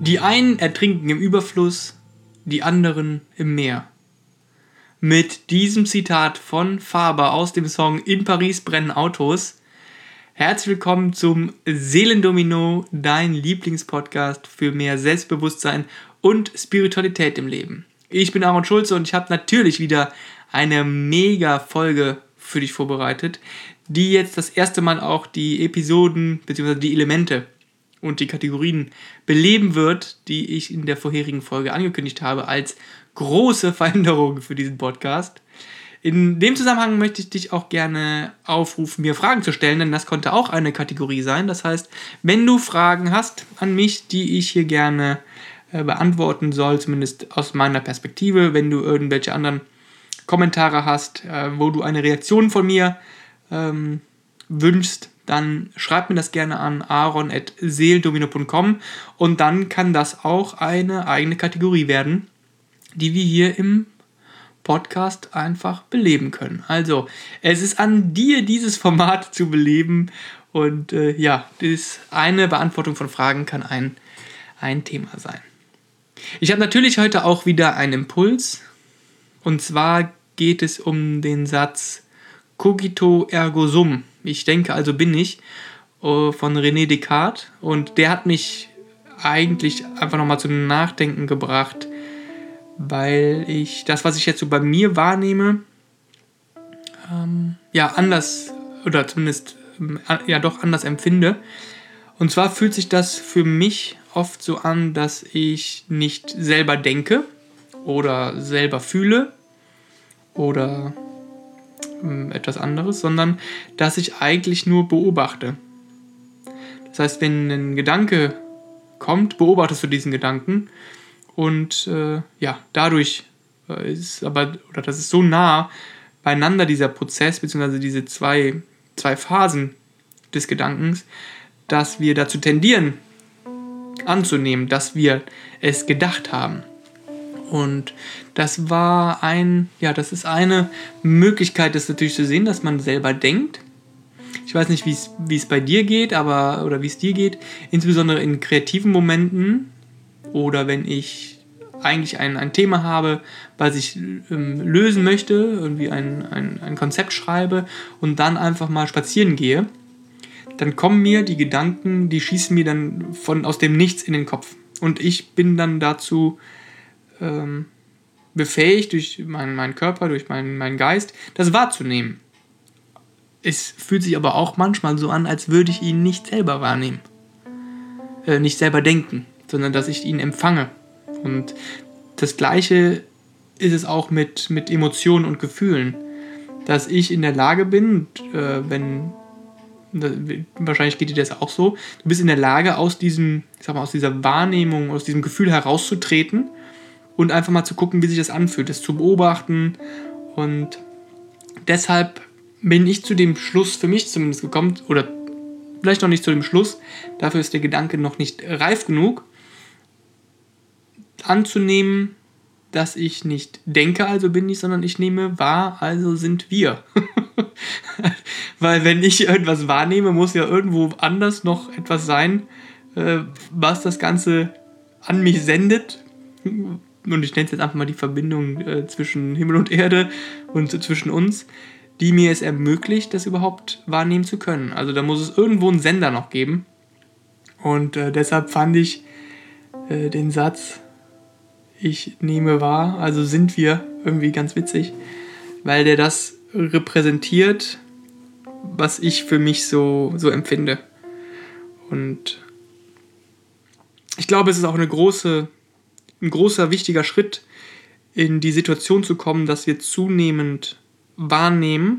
Die einen ertrinken im Überfluss, die anderen im Meer. Mit diesem Zitat von Faber aus dem Song In Paris brennen Autos. Herzlich willkommen zum Seelendomino, dein Lieblingspodcast für mehr Selbstbewusstsein und Spiritualität im Leben. Ich bin Aaron Schulze und ich habe natürlich wieder eine mega Folge für dich vorbereitet, die jetzt das erste Mal auch die Episoden bzw. die Elemente und die Kategorien beleben wird, die ich in der vorherigen Folge angekündigt habe, als große Veränderung für diesen Podcast. In dem Zusammenhang möchte ich dich auch gerne aufrufen, mir Fragen zu stellen, denn das konnte auch eine Kategorie sein. Das heißt, wenn du Fragen hast an mich, die ich hier gerne beantworten soll, zumindest aus meiner Perspektive, wenn du irgendwelche anderen Kommentare hast, wo du eine Reaktion von mir wünschst, dann schreib mir das gerne an aaron@seelendomino.com und dann kann das auch eine eigene Kategorie werden, die wir hier im Podcast einfach beleben können. Also, es ist an dir, dieses Format zu beleben und eine Beantwortung von Fragen kann ein Thema sein. Ich habe natürlich heute auch wieder einen Impuls und zwar geht es um den Satz Cogito ergo sum. Ich denke, also bin ich, von René Descartes. Und der hat mich eigentlich einfach nochmal zum Nachdenken gebracht, weil ich das, was ich jetzt so bei mir wahrnehme, anders oder zumindest doch anders empfinde. Und zwar fühlt sich das für mich oft so an, dass ich nicht selber denke oder selber fühle oder etwas anderes, sondern dass ich eigentlich nur beobachte. Das heißt, wenn ein Gedanke kommt, beobachtest du diesen Gedanken und dadurch das ist so nah beieinander, dieser Prozess, beziehungsweise diese zwei Phasen des Gedankens, dass wir dazu tendieren, anzunehmen, dass wir es gedacht haben. Und das ist eine Möglichkeit, das natürlich zu sehen, dass man selber denkt. Ich weiß nicht, wie es bei dir geht, oder wie es dir geht, insbesondere in kreativen Momenten oder wenn ich eigentlich ein Thema habe, was ich lösen möchte, irgendwie ein Konzept schreibe und dann einfach mal spazieren gehe, dann kommen mir die Gedanken, die schießen mir dann aus dem Nichts in den Kopf. Und ich bin dann dazu befähigt, durch meinen Körper, durch meinen Geist, das wahrzunehmen. Es fühlt sich aber auch manchmal so an, als würde ich ihn nicht selber wahrnehmen. Nicht selber denken, sondern dass ich ihn empfange. Und das Gleiche ist es auch mit Emotionen und Gefühlen. Dass ich in der Lage bin, wahrscheinlich geht dir das auch so, du bist in der Lage, aus dieser Wahrnehmung, aus diesem Gefühl herauszutreten und einfach mal zu gucken, wie sich das anfühlt, das zu beobachten. Und deshalb bin ich zu dem Schluss, für mich zumindest gekommen, oder vielleicht noch nicht zu dem Schluss, dafür ist der Gedanke noch nicht reif genug, anzunehmen, dass ich nicht denke, also bin ich, sondern ich nehme wahr, also sind wir. Weil wenn ich irgendwas wahrnehme, muss ja irgendwo anders noch etwas sein, was das Ganze an mich sendet. Und ich nenne es jetzt einfach mal die Verbindung zwischen Himmel und Erde und zwischen uns, die mir es ermöglicht, das überhaupt wahrnehmen zu können. Also da muss es irgendwo einen Sender noch geben. Und deshalb fand ich den Satz, ich nehme wahr, also sind wir, irgendwie ganz witzig, weil der das repräsentiert, was ich für mich so empfinde. Und ich glaube, es ist auch ein großer, wichtiger Schritt, in die Situation zu kommen, dass wir zunehmend wahrnehmen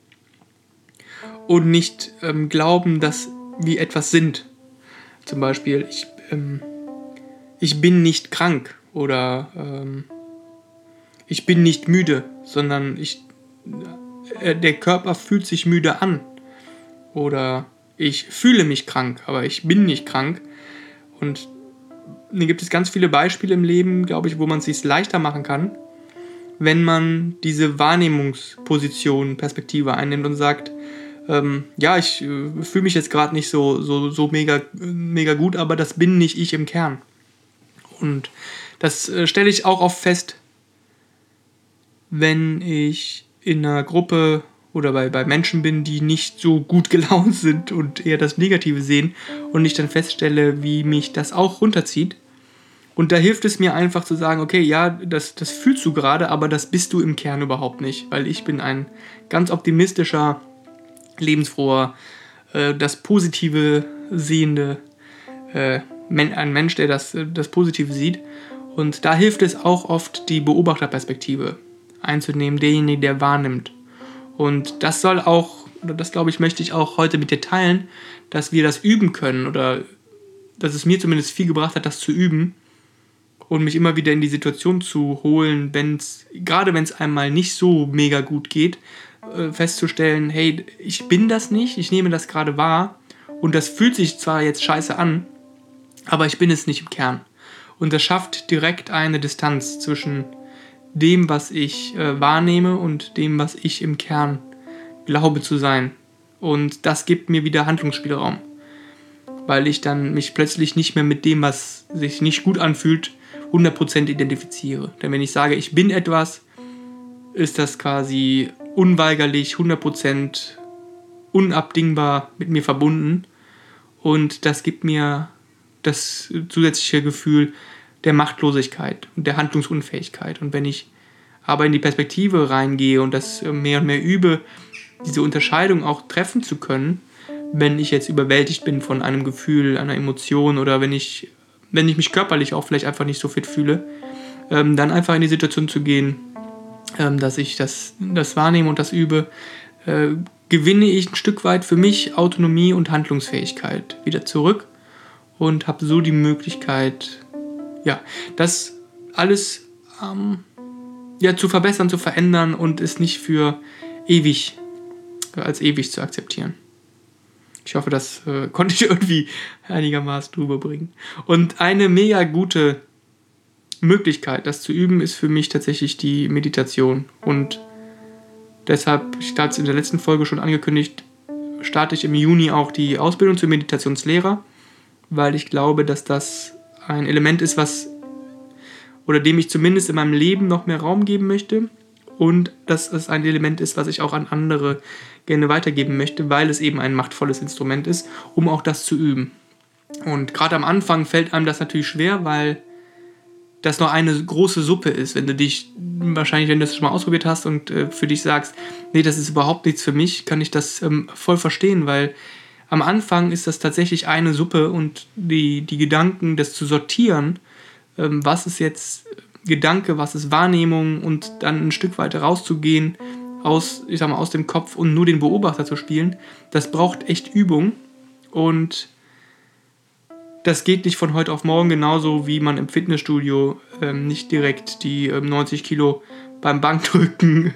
und nicht glauben, dass wir etwas sind. Zum Beispiel, ich bin nicht krank oder ich bin nicht müde, sondern der Körper fühlt sich müde an. Oder ich fühle mich krank, aber ich bin nicht krank. Und da gibt es ganz viele Beispiele im Leben, glaube ich, wo man es sich leichter machen kann, wenn man diese Wahrnehmungsposition, Perspektive einnimmt und sagt, ich fühle mich jetzt gerade nicht so mega gut, aber das bin nicht ich im Kern. Und das stelle ich auch oft fest, wenn ich in einer Gruppe oder bei Menschen bin, die nicht so gut gelaunt sind und eher das Negative sehen und ich dann feststelle, wie mich das auch runterzieht. Und da hilft es mir einfach zu sagen, okay, ja, das fühlst du gerade, aber das bist du im Kern überhaupt nicht, weil ich bin ein ganz optimistischer, lebensfroher, das Positive sehende ein Mensch, der das Positive sieht. Und da hilft es auch oft, die Beobachterperspektive einzunehmen, derjenige, der wahrnimmt. Und das soll auch, oder das glaube ich, möchte ich auch heute mit dir teilen, dass wir das üben können oder dass es mir zumindest viel gebracht hat, das zu üben und mich immer wieder in die Situation zu holen, gerade wenn es einmal nicht so mega gut geht, festzustellen, hey, ich bin das nicht, ich nehme das gerade wahr und das fühlt sich zwar jetzt scheiße an, aber ich bin es nicht im Kern. Und das schafft direkt eine Distanz zwischen dem, was ich wahrnehme und dem, was ich im Kern glaube zu sein. Und das gibt mir wieder Handlungsspielraum, weil ich dann mich plötzlich nicht mehr mit dem, was sich nicht gut anfühlt, 100% identifiziere. Denn wenn ich sage, ich bin etwas, ist das quasi unweigerlich 100% unabdingbar mit mir verbunden und das gibt mir das zusätzliche Gefühl der Machtlosigkeit und der Handlungsunfähigkeit. Und wenn ich aber in die Perspektive reingehe und das mehr und mehr übe, diese Unterscheidung auch treffen zu können, wenn ich jetzt überwältigt bin von einem Gefühl, einer Emotion oder wenn ich mich körperlich auch vielleicht einfach nicht so fit fühle, dann einfach in die Situation zu gehen, dass ich das wahrnehme und das übe, gewinne ich ein Stück weit für mich Autonomie und Handlungsfähigkeit wieder zurück und habe so die Möglichkeit, das alles zu verbessern, zu verändern und es nicht für ewig als ewig zu akzeptieren. Ich hoffe, das konnte ich irgendwie einigermaßen drüber bringen. Und eine mega gute Möglichkeit, das zu üben, ist für mich tatsächlich die Meditation. Und deshalb, ich hatte es in der letzten Folge schon angekündigt, starte ich im Juni auch die Ausbildung zum Meditationslehrer, weil ich glaube, dass das ein Element ist, dem ich zumindest in meinem Leben noch mehr Raum geben möchte und dass es ein Element ist, was ich auch an andere gerne weitergeben möchte, weil es eben ein machtvolles Instrument ist, um auch das zu üben. Und gerade am Anfang fällt einem das natürlich schwer, weil das noch eine große Suppe ist. Wenn du das schon mal ausprobiert hast und für dich sagst, nee, das ist überhaupt nichts für mich, kann ich das voll verstehen, weil am Anfang ist das tatsächlich eine Suppe und die Gedanken, das zu sortieren, was ist jetzt Gedanke, was ist Wahrnehmung und dann ein Stück weiter rauszugehen aus dem Kopf und nur den Beobachter zu spielen, das braucht echt Übung und das geht nicht von heute auf morgen, genauso wie man im Fitnessstudio nicht direkt die 90 Kilo beim Bankdrücken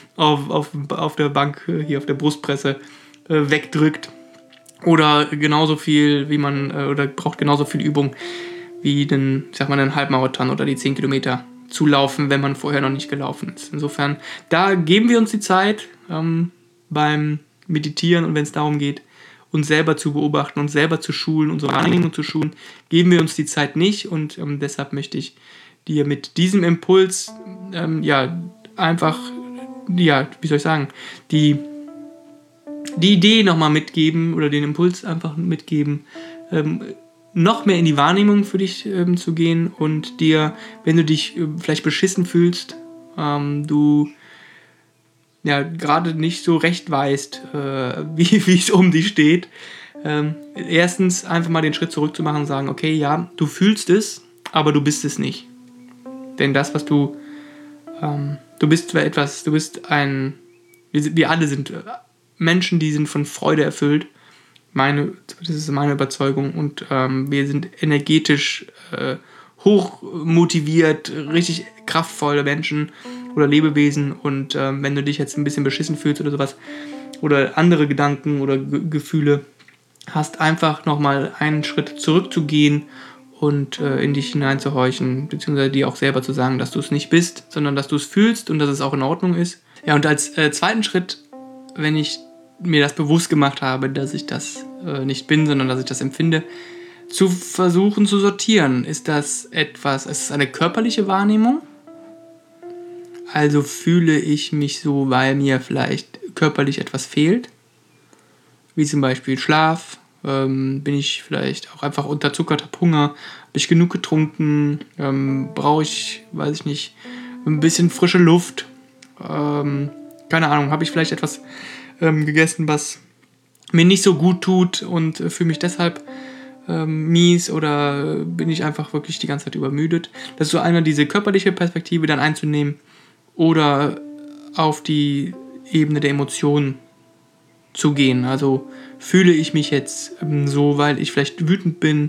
auf der Bank, hier auf der Brustpresse, wegdrückt. Oder genauso viel, braucht genauso viel Übung wie einen Halbmarathon oder die 10 Kilometer zu laufen, wenn man vorher noch nicht gelaufen ist. Insofern, da geben wir uns die Zeit beim Meditieren und wenn es darum geht, uns selber zu beobachten, uns selber zu schulen, unsere Wahrnehmung zu schulen, geben wir uns die Zeit nicht und deshalb möchte ich dir mit diesem Impuls die Idee nochmal mitgeben oder den Impuls einfach mitgeben, noch mehr in die Wahrnehmung für dich zu gehen und dir, wenn du dich vielleicht beschissen fühlst, du gerade nicht so recht weißt, wie es um dich steht, erstens einfach mal den Schritt zurück zu machen und sagen, okay, ja, du fühlst es, aber du bist es nicht. Denn das, was du bist wir alle sind Menschen, die sind von Freude erfüllt. Das ist meine Überzeugung und wir sind energetisch hoch motiviert, richtig kraftvolle Menschen oder Lebewesen und wenn du dich jetzt ein bisschen beschissen fühlst oder sowas oder andere Gedanken oder Gefühle hast, einfach nochmal einen Schritt zurückzugehen und in dich hineinzuhorchen, beziehungsweise dir auch selber zu sagen, dass du es nicht bist, sondern dass du es fühlst und dass es auch in Ordnung ist. Ja, und als zweiten Schritt, wenn ich mir das bewusst gemacht habe, dass ich das nicht bin, sondern dass ich das empfinde, zu versuchen zu sortieren. Ist es eine körperliche Wahrnehmung? Also fühle ich mich so, weil mir vielleicht körperlich etwas fehlt, wie zum Beispiel Schlaf, bin ich vielleicht auch einfach unterzuckert, habe Hunger, habe ich genug getrunken, brauche ich, weiß ich nicht, ein bisschen frische Luft, keine Ahnung, habe ich vielleicht etwas gegessen, was mir nicht so gut tut und fühle mich deshalb mies oder bin ich einfach wirklich die ganze Zeit übermüdet. Das ist so einmal diese körperliche Perspektive dann einzunehmen oder auf die Ebene der Emotionen zu gehen. Also fühle ich mich jetzt so, weil ich vielleicht wütend bin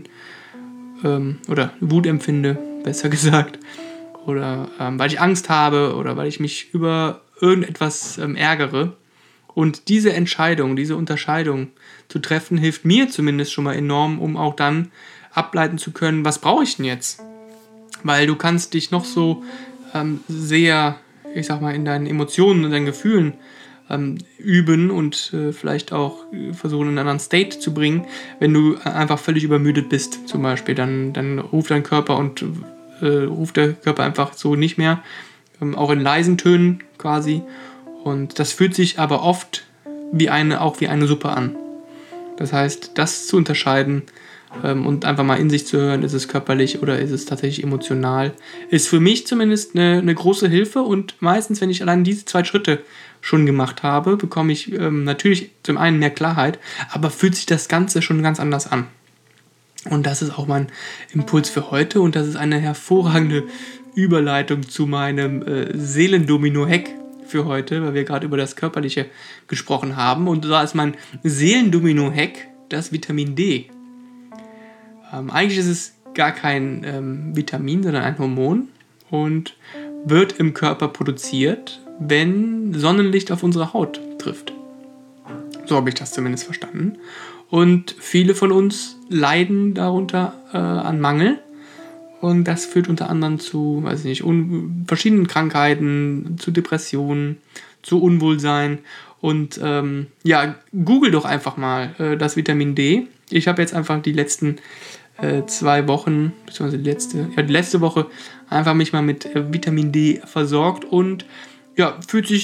oder Wut empfinde, besser gesagt, oder weil ich Angst habe oder weil ich mich über irgendetwas ärgere. Und diese Entscheidung, diese Unterscheidung zu treffen, hilft mir zumindest schon mal enorm, um auch dann ableiten zu können, was brauche ich denn jetzt? Weil du kannst dich noch so sehr, ich sag mal, in deinen Emotionen und deinen Gefühlen üben und vielleicht auch versuchen, in einen anderen State zu bringen, wenn du einfach völlig übermüdet bist, zum Beispiel. Dann ruft dein Körper und ruft der Körper einfach so nicht mehr, auch in leisen Tönen quasi. Und das fühlt sich aber oft wie eine Suppe an. Das heißt, das zu unterscheiden und einfach mal in sich zu hören, ist es körperlich oder ist es tatsächlich emotional, ist für mich zumindest eine große Hilfe. Und meistens, wenn ich allein diese 2 Schritte schon gemacht habe, bekomme ich natürlich zum einen mehr Klarheit, aber fühlt sich das Ganze schon ganz anders an. Und das ist auch mein Impuls für heute und das ist eine hervorragende Überleitung zu meinem Seelendomino-Hack für heute, weil wir gerade über das Körperliche gesprochen haben. Und da ist mein Seelendomino-Hack das Vitamin D. Eigentlich ist es gar kein Vitamin, sondern ein Hormon und wird im Körper produziert, wenn Sonnenlicht auf unsere Haut trifft. So habe ich das zumindest verstanden. Und viele von uns leiden darunter an Mangel. Und das führt unter anderem zu, weiß ich nicht, verschiedenen Krankheiten, zu Depressionen, zu Unwohlsein. Und google doch einfach mal das Vitamin D. Ich habe jetzt einfach die letzten 2 Wochen, beziehungsweise die letzte Woche, einfach mich mal mit Vitamin D versorgt. Und ja,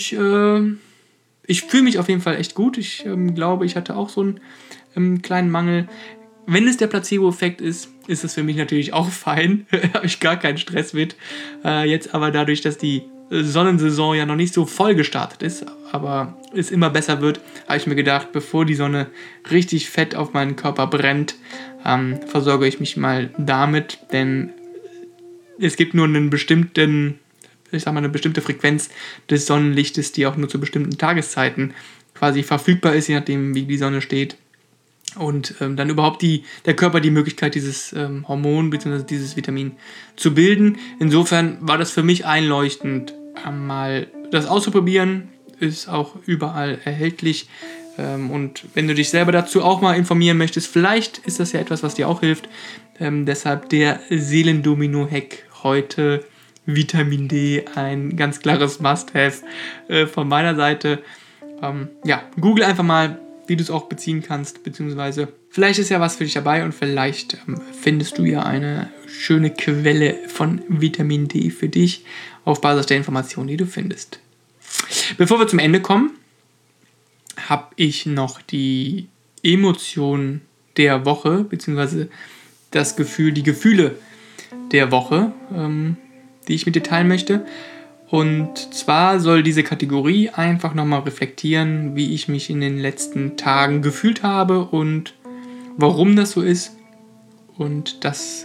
ich fühle mich auf jeden Fall echt gut. Ich glaube, ich hatte auch so einen kleinen Mangel. Wenn es der Placebo-Effekt ist es für mich natürlich auch fein. Habe ich gar keinen Stress mit. Jetzt aber dadurch, dass die Sonnensaison ja noch nicht so voll gestartet ist, aber es immer besser wird, habe ich mir gedacht, bevor die Sonne richtig fett auf meinen Körper brennt, versorge ich mich mal damit, denn es gibt nur eine bestimmte Frequenz des Sonnenlichtes, die auch nur zu bestimmten Tageszeiten quasi verfügbar ist, je nachdem, wie die Sonne steht. Und dann überhaupt der Körper die Möglichkeit, dieses Hormon bzw. dieses Vitamin zu bilden. Insofern war das für mich einleuchtend, mal das auszuprobieren. Ist auch überall erhältlich. Und wenn du dich selber dazu auch mal informieren möchtest, vielleicht ist das ja etwas, was dir auch hilft. Deshalb der Seelendomino-Hack heute. Vitamin D, ein ganz klares Must-Have von meiner Seite. Google einfach mal, wie du es auch beziehen kannst, beziehungsweise vielleicht ist ja was für dich dabei und vielleicht findest du ja eine schöne Quelle von Vitamin D für dich auf Basis der Informationen, die du findest. Bevor wir zum Ende kommen, habe ich noch die Emotion der Woche, beziehungsweise die Gefühle der Woche, die ich mit dir teilen möchte. Und zwar soll diese Kategorie einfach nochmal reflektieren, wie ich mich in den letzten Tagen gefühlt habe und warum das so ist. Und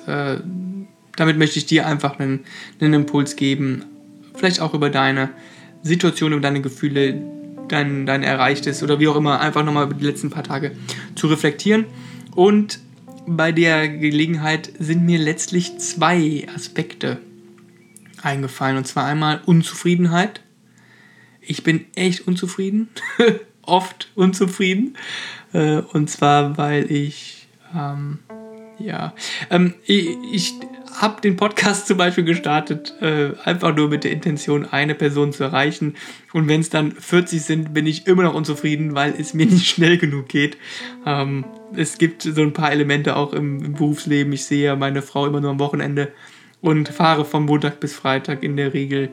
damit möchte ich dir einfach einen Impuls geben, vielleicht auch über deine Situation, über deine Gefühle, dein Erreichtes oder wie auch immer, einfach nochmal über die letzten paar Tage zu reflektieren. Und bei der Gelegenheit sind mir letztlich 2 Aspekte eingefallen. Und zwar einmal Unzufriedenheit. Ich bin echt unzufrieden. Oft unzufrieden. Und zwar, weil ich habe den Podcast zum Beispiel gestartet, einfach nur mit der Intention, eine Person zu erreichen. Und wenn es dann 40 sind, bin ich immer noch unzufrieden, weil es mir nicht schnell genug geht. Es gibt so ein paar Elemente auch im Berufsleben. Ich sehe ja meine Frau immer nur am Wochenende und fahre vom Montag bis Freitag in der Regel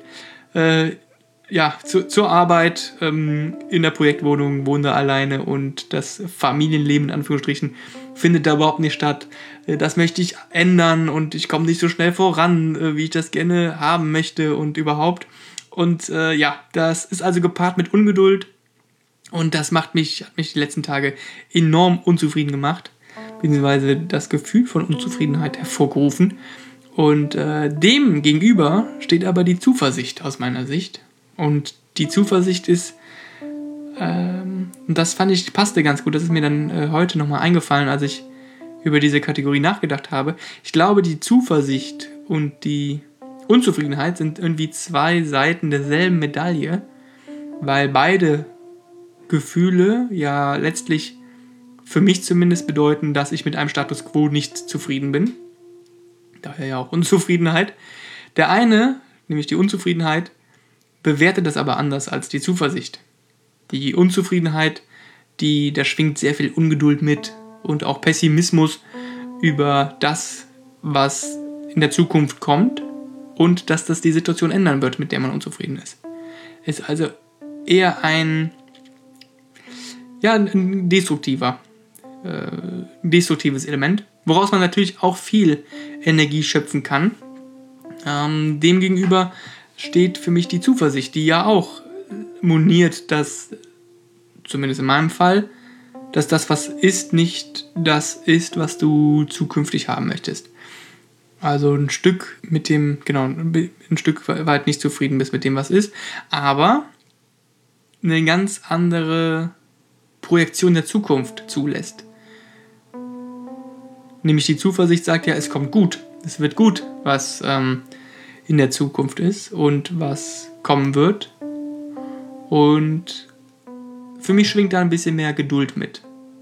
zur Arbeit, in der Projektwohnung, wohne alleine und das Familienleben in Anführungsstrichen findet da überhaupt nicht statt. Das möchte ich ändern und ich komme nicht so schnell voran, wie ich das gerne haben möchte und überhaupt. Und das ist also gepaart mit Ungeduld und das hat mich die letzten Tage enorm unzufrieden gemacht, beziehungsweise das Gefühl von Unzufriedenheit hervorgerufen. Und dem gegenüber steht aber die Zuversicht aus meiner Sicht. Und die Zuversicht ist, und das fand ich, passte ganz gut, das ist mir dann heute nochmal eingefallen, als ich über diese Kategorie nachgedacht habe. Ich glaube, die Zuversicht und die Unzufriedenheit sind irgendwie zwei Seiten derselben Medaille, weil beide Gefühle ja letztlich für mich zumindest bedeuten, dass ich mit einem Status quo nicht zufrieden bin. Daher ja auch Unzufriedenheit. Der eine, nämlich die Unzufriedenheit, bewertet das aber anders als die Zuversicht. Die Unzufriedenheit, da schwingt sehr viel Ungeduld mit und auch Pessimismus über das, was in der Zukunft kommt und dass das die Situation ändern wird, mit der man unzufrieden ist. Ist also eher ein destruktives Element, woraus man natürlich auch viel Energie schöpfen kann. Demgegenüber steht für mich die Zuversicht, die ja auch moniert, dass, zumindest in meinem Fall, dass das, was ist, nicht das ist, was du zukünftig haben möchtest. Also ein Stück weit nicht zufrieden bist mit dem, was ist, aber eine ganz andere Projektion der Zukunft zulässt. Nämlich die Zuversicht sagt ja, es kommt gut, es wird gut, was in der Zukunft ist und was kommen wird. Und für mich schwingt da ein bisschen mehr Geduld mit.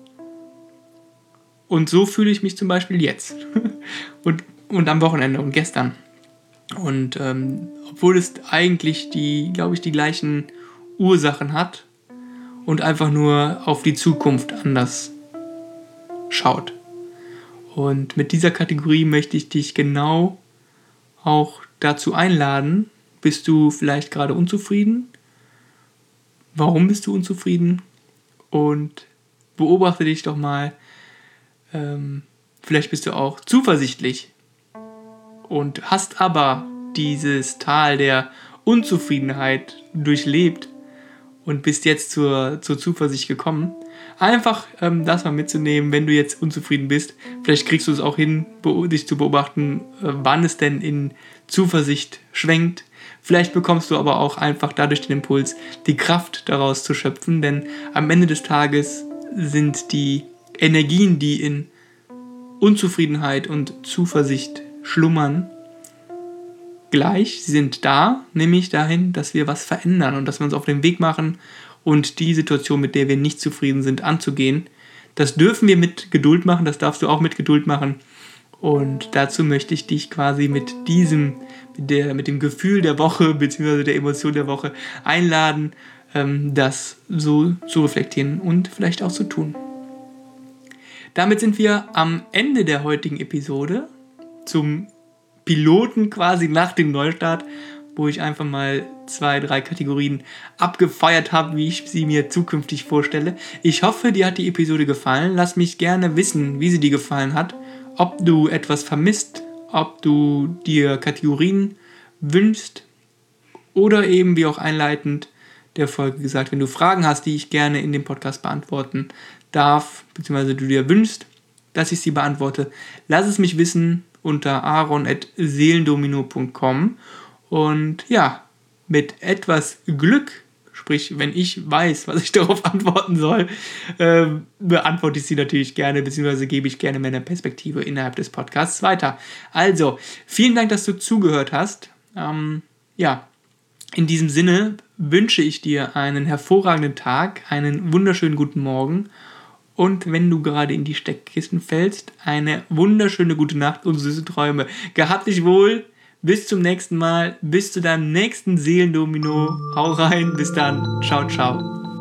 Und so fühle ich mich zum Beispiel jetzt und am Wochenende und gestern. Und obwohl es eigentlich die gleichen Ursachen hat und einfach nur auf die Zukunft anders schaut. Und mit dieser Kategorie möchte ich dich genau auch dazu einladen. Bist du vielleicht gerade unzufrieden? Warum bist du unzufrieden? Und beobachte dich doch mal. Vielleicht bist du auch zuversichtlich und hast aber dieses Tal der Unzufriedenheit durchlebt und bist jetzt zur Zuversicht gekommen. Einfach das mal mitzunehmen, wenn du jetzt unzufrieden bist. Vielleicht kriegst du es auch hin, dich zu beobachten, wann es denn in Zuversicht schwenkt. Vielleicht bekommst du aber auch einfach dadurch den Impuls, die Kraft daraus zu schöpfen, denn am Ende des Tages sind die Energien, die in Unzufriedenheit und Zuversicht schlummern, gleich. Sie sind da, nämlich dahin, dass wir was verändern und dass wir uns auf den Weg machen und die Situation, mit der wir nicht zufrieden sind, anzugehen. Das dürfen wir mit Geduld machen, das darfst du auch mit Geduld machen. Und dazu möchte ich dich quasi mit dem Gefühl der Woche bzw. der Emotion der Woche einladen, das so zu reflektieren und vielleicht auch zu tun. Damit sind wir am Ende der heutigen Episode zum Piloten quasi nach dem Neustart, wo ich einfach mal 2-3 Kategorien abgefeiert habe, wie ich sie mir zukünftig vorstelle. Ich hoffe, dir hat die Episode gefallen. Lass mich gerne wissen, wie sie dir gefallen hat, ob du etwas vermisst, ob du dir Kategorien wünschst oder eben, wie auch einleitend der Folge gesagt, wenn du Fragen hast, die ich gerne in dem Podcast beantworten darf, beziehungsweise du dir wünschst, dass ich sie beantworte, lass es mich wissen unter aaron@seelendomino.com und ja, mit etwas Glück, sprich, wenn ich weiß, was ich darauf antworten soll, beantworte ich sie natürlich gerne, beziehungsweise gebe ich gerne meine Perspektive innerhalb des Podcasts weiter. Also, vielen Dank, dass du zugehört hast. In diesem Sinne wünsche ich dir einen hervorragenden Tag, einen wunderschönen guten Morgen Und wenn du gerade in die Steckkissen fällst, eine wunderschöne gute Nacht und süße Träume. Gehabt dich wohl. Bis zum nächsten Mal. Bis zu deinem nächsten Seelendomino. Hau rein. Bis dann. Ciao, ciao.